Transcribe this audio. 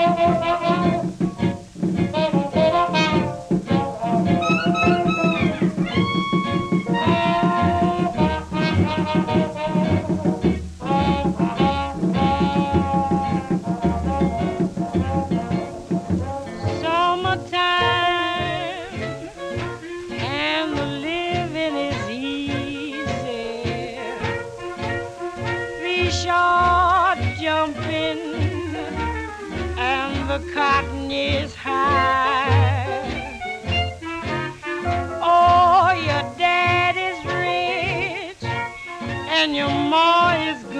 Summertime and the living is easy. Fish are jumping and the cotton is high. Oh, your dad is rich and your ma is